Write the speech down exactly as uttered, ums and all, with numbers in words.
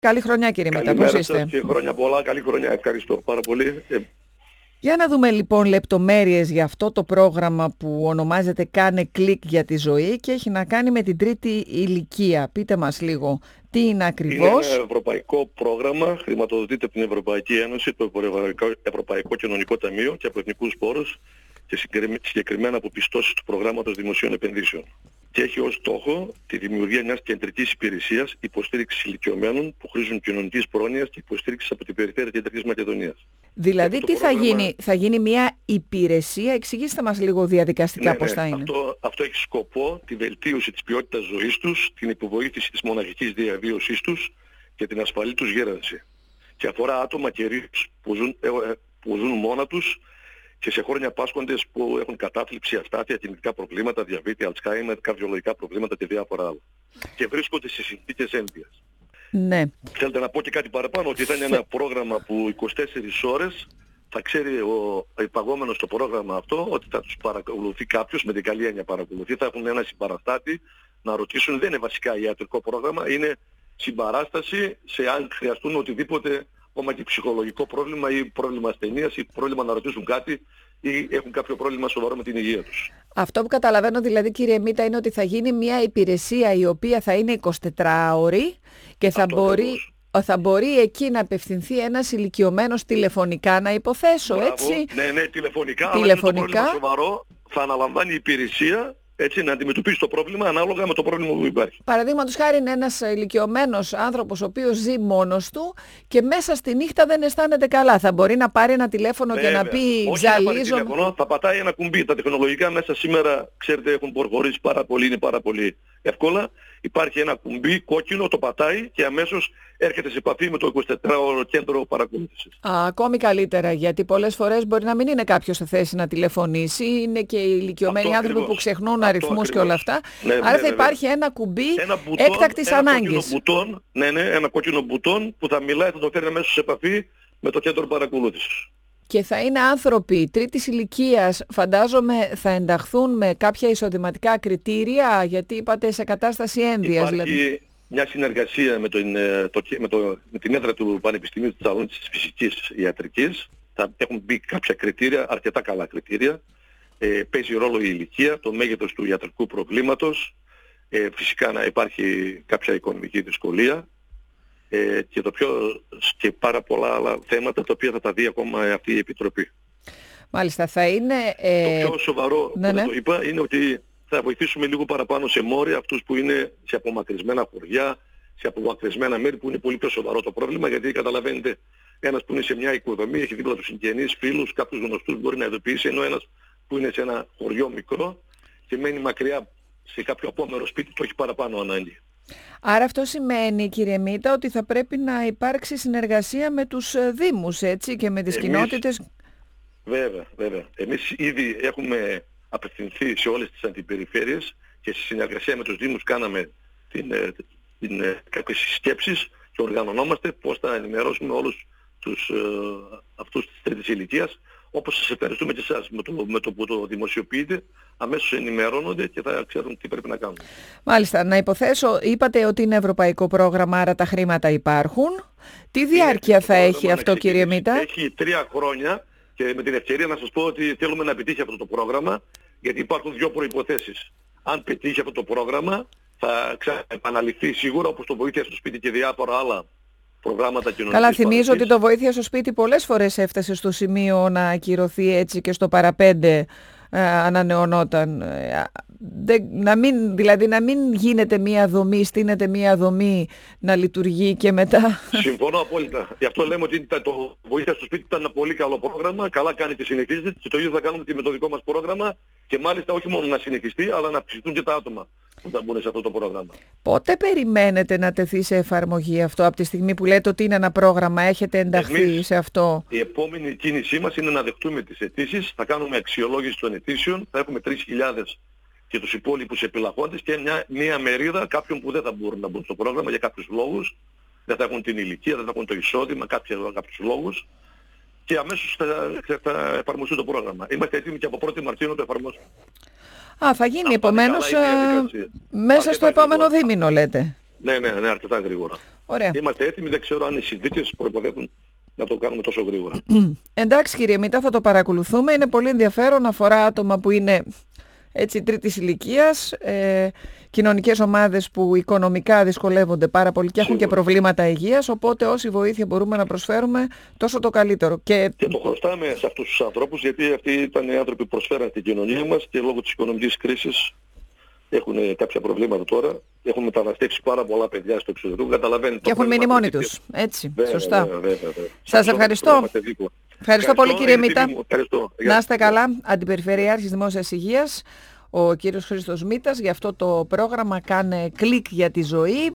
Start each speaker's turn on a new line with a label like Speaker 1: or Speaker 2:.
Speaker 1: Καλή χρονιά, κύριε Μήτα, πώς είστε?
Speaker 2: Και χρόνια πολλά, καλή χρονιά, ευχαριστώ πάρα πολύ.
Speaker 1: Για να δούμε λοιπόν λεπτομέρειες για αυτό το πρόγραμμα που ονομάζεται «Κάνε κλικ για τη ζωή» και έχει να κάνει με την τρίτη ηλικία. Πείτε μας λίγο τι είναι ακριβώς.
Speaker 2: Είναι ένα ευρωπαϊκό πρόγραμμα, χρηματοδοτείται από την Ευρωπαϊκή Ένωση, το Ευρωπαϊκό Κοινωνικό Ταμείο και από εθνικούς πόρους και συγκεκριμένα από πιστώσεις του προγράμματος δημοσίων επενδύσεων. Και έχει ως στόχο τη δημιουργία μιας κεντρικής υπηρεσίας υποστήριξης ηλικιωμένων που χρήζουν κοινωνικής πρόνοιας και υποστήριξης από την περιφέρεια Κεντρικής Μακεδονίας.
Speaker 1: Δηλαδή τι
Speaker 2: πρόγραμμα...
Speaker 1: θα γίνει, θα γίνει μια υπηρεσία, εξηγήστε μας λίγο διαδικαστικά
Speaker 2: ναι,
Speaker 1: πώς
Speaker 2: ναι,
Speaker 1: θα είναι.
Speaker 2: Αυτό, αυτό έχει σκοπό τη βελτίωση της ποιότητας ζωής τους, την υποβοήθηση της μοναχικής διαβίωσής τους και την ασφαλή τους γέρανση. Και αφορά άτομα κυρίως που ζουν, που ζουν μόνα τους και σε χρόνια πάσχοντες που έχουν κατάθλιψη, αστάθεια, κινητικά προβλήματα, διαβήτη, αλτσχάιμερ, καρδιολογικά προβλήματα και διάφορα άλλα. Και βρίσκονται σε συνθήκες ένδυας.
Speaker 1: Ναι.
Speaker 2: Θέλετε να πω και κάτι παραπάνω, ότι ήταν ένα πρόγραμμα που είκοσι τέσσερις ώρες θα ξέρει ο υπαγόμενος στο πρόγραμμα αυτό ότι θα τους παρακολουθεί κάποιος, με την καλή έννοια παρακολουθεί, θα έχουν ένα συμπαραστάτη να ρωτήσουν, δεν είναι βασικά ιατρικό πρόγραμμα, είναι συμπαράσταση σε αν χρειαστούν οτιδήποτε, ακόμα και ψυχολογικό πρόβλημα ή πρόβλημα ασθενείας ή πρόβλημα να ρωτήσουν κάτι ή έχουν κάποιο πρόβλημα σοβαρό με την υγεία τους.
Speaker 1: Αυτό που καταλαβαίνω δηλαδή, κύριε Μήτα, είναι ότι θα γίνει μια υπηρεσία η οποία θα είναι εικοσιτετράωρη και θα μπορεί, θα μπορεί εκεί να απευθυνθεί ένας ηλικιωμένος τηλεφωνικά, να υποθέσω. Μπράβο, έτσι.
Speaker 2: Ναι, ναι, τηλεφωνικά,
Speaker 1: τηλεφωνικά.
Speaker 2: Αλλά είναι το πρόβλημα σοβαρό, θα αναλαμβάνει η υπηρεσία έτσι, να αντιμετωπίσει το πρόβλημα ανάλογα με το πρόβλημα που υπάρχει.
Speaker 1: Παραδείγματος χάρη είναι ένας ηλικιωμένος άνθρωπος ο οποίος ζει μόνος του και μέσα στη νύχτα δεν αισθάνεται καλά. Θα μπορεί να πάρει ένα τηλέφωνο Βέβαια. και να πει «Ζαλίζω».
Speaker 2: Θα πατάει ένα κουμπί. Τα τεχνολογικά μέσα σήμερα, ξέρετε, έχουν προχωρήσει πάρα πολύ, είναι πάρα πολύ εύκολα. Υπάρχει ένα κουμπί κόκκινο, το πατάει και αμέσως έρχεται σε επαφή με το εικοσιτετράωρο κέντρο παρακολούθησης.
Speaker 1: Α, ακόμη καλύτερα, γιατί πολλές φορές μπορεί να μην είναι κάποιος σε θέση να τηλεφωνήσει, είναι και οι ηλικιωμένοι αυτό άνθρωποι ακριβώς. που ξεχνούν αριθμούς και όλα αυτά. Ναι, Άρα ναι, θα ναι, υπάρχει ναι. ένα κουμπί ένα μπουτόν, έκτακτης
Speaker 2: ένα
Speaker 1: ανάγκης.
Speaker 2: Κόκκινο μπουτόν, ναι, ναι, ένα κόκκινο μπουτόν που θα μιλάει, θα το φέρει αμέσως σε επαφή με το κέντρο παρακολούθησης.
Speaker 1: Και θα είναι άνθρωποι τρίτης ηλικίας, φαντάζομαι θα ενταχθούν με κάποια εισοδηματικά κριτήρια, γιατί είπατε σε κατάσταση ένδυας.
Speaker 2: Υπάρχει δηλαδή. μια συνεργασία με, το, το, με, το, με την έδρα του Πανεπιστημίου της Θεσσαλονίκης της Φυσικής Ιατρικής. Θα έχουν μπει κάποια κριτήρια, αρκετά καλά κριτήρια. Ε, παίζει ρόλο η ηλικία, το μέγεθος του ιατρικού προβλήματος. Ε, φυσικά να υπάρχει κάποια οικονομική δυσκολία. Ε, και, το πιο, και πάρα πολλά άλλα θέματα τα οποία θα τα δει ακόμα αυτή η Επιτροπή.
Speaker 1: Μάλιστα, θα είναι... Ε...
Speaker 2: Το πιο σοβαρό
Speaker 1: ναι,
Speaker 2: που
Speaker 1: ναι.
Speaker 2: το είπα είναι ότι θα βοηθήσουμε λίγο παραπάνω σε μόρια αυτούς που είναι σε απομακρυσμένα χωριά, σε απομακρυσμένα μέρη που είναι πολύ πιο σοβαρό το πρόβλημα, γιατί καταλαβαίνετε ένας που είναι σε μια οικοδομή, έχει δίπλα του συγγενείς, φίλους, κάποιους γνωστούς μπορεί να ειδοποιήσει, ενώ ένας που είναι σε ένα χωριό μικρό και μένει μακριά σε κάποιο απόμερο σπίτι, το έχει παραπάνω ανάγκη.
Speaker 1: Άρα αυτό σημαίνει, κύριε Μήτα, ότι θα πρέπει να υπάρξει συνεργασία με τους δήμους, έτσι, και με τις Εμείς, κοινότητες.
Speaker 2: Βέβαια, βέβαια. Εμείς ήδη έχουμε απευθυνθεί σε όλες τις αντιπεριφέρειες και σε συνεργασία με τους δήμους κάναμε την, την, κάποιες συσκέψεις και οργανωνόμαστε πώς θα ενημερώσουμε όλους τους, ε, αυτούς της τρίτης ηλικίας. Όπως σας ευχαριστούμε και εσάς με το, με το που το δημοσιοποιείτε, αμέσως ενημερώνονται και θα ξέρουν τι πρέπει να κάνουν. Μάλιστα,
Speaker 1: να υποθέσω, είπατε ότι είναι ευρωπαϊκό πρόγραμμα, άρα τα χρήματα υπάρχουν. Τι διάρκεια είναι, θα έχει αυτό, κύριε Μήτα?
Speaker 2: Έχει τρία χρόνια και με την ευκαιρία να σας πω ότι θέλουμε να επιτύχει αυτό το πρόγραμμα, γιατί υπάρχουν δύο προϋποθέσεις. Αν πετύχει αυτό το πρόγραμμα, θα επαναληφθεί σίγουρα, όπως το βοήθεια στο σπίτι και διάφορα άλλα προγράμματα κοινωνικής.
Speaker 1: Καλά, θυμίζω ότι το βοήθεια στο σπίτι πολλές φορές έφτασε στο σημείο να ακυρωθεί, έτσι, και στο παραπέντε ε, ανανεωνόταν. Ε, δε, να μην, δηλαδή να μην γίνεται μία δομή, στείνεται μία δομή να λειτουργεί και μετά.
Speaker 2: Συμφωνώ απόλυτα. Γι' αυτό λέμε ότι το βοήθεια στο σπίτι ήταν ένα πολύ καλό πρόγραμμα, καλά κάνει και συνεχίζεται, και το ίδιο θα κάνουμε και με το δικό μας πρόγραμμα, και μάλιστα όχι μόνο να συνεχιστεί, αλλά να αυξηθούν και τα άτομα που θα μπουν σε αυτό το πρόγραμμα.
Speaker 1: Πότε περιμένετε να τεθεί σε εφαρμογή αυτό, από τη στιγμή που λέτε ότι είναι ένα πρόγραμμα, έχετε ενταχθεί Εμείς, σε αυτό?
Speaker 2: Η επόμενη κίνησή μας είναι να δεχτούμε τις αιτήσεις, θα κάνουμε αξιολόγηση των αιτήσεων, θα έχουμε τρεις χιλιάδες και τους υπόλοιπους επιλαχόντες και μια, μια μερίδα κάποιων που δεν θα μπορούν να μπουν στο πρόγραμμα για κάποιους λόγους, δεν θα έχουν την ηλικία, δεν θα έχουν το εισόδημα, κάποιους, κάποιους λόγους, και αμέσως θα, θα εφαρμοστεί το πρόγραμμα. Είμαστε έτοιμοι και από πρώτη Μαρτίου να το εφαρμόσουμε.
Speaker 1: Α, θα γίνει επομένως ε, μέσα στο επόμενο δίμηνο, λέτε.
Speaker 2: Ναι, ναι, ναι, αρκετά γρήγορα.
Speaker 1: Ωραία.
Speaker 2: Είμαστε έτοιμοι, δεν ξέρω αν οι συνθήκες προϋποθέτουν να το κάνουμε τόσο γρήγορα.
Speaker 1: Εντάξει κύριε Μήτα, θα το παρακολουθούμε. Είναι πολύ ενδιαφέρον, αφορά άτομα που είναι έτσι τρίτης ηλικίας, ε, κοινωνικές ομάδες που οικονομικά δυσκολεύονται πάρα πολύ και έχουν
Speaker 2: Σίγουρα.
Speaker 1: και προβλήματα υγείας, οπότε όση βοήθεια μπορούμε να προσφέρουμε τόσο το καλύτερο. Και,
Speaker 2: Και το χρωστάμε σε αυτούς τους ανθρώπους, γιατί αυτοί ήταν οι άνθρωποι που προσφέραν στην κοινωνία μας και λόγω της οικονομικής κρίσης έχουν κάποια προβλήματα τώρα. Έχουν μεταναστεύσει πάρα πολλά παιδιά στο εξωτερικό. Καταλαβαίνετε.
Speaker 1: και έχουν μείνει μόνοι τους. Έτσι,
Speaker 2: Βέβαια,
Speaker 1: σωστά.
Speaker 2: βέβαια, βέβαια, βέβαια.
Speaker 1: Σας ευχαριστώ. Ευχαριστώ, ευχαριστώ πολύ κύριε Μήτα.
Speaker 2: Ευχαριστώ.
Speaker 1: Να είστε καλά. Αντιπεριφερειάρχης Δημόσιας Υγείας, ο κύριος Χρήστος Μήτας, για αυτό το πρόγραμμα «Κάνε κλικ για τη ζωή».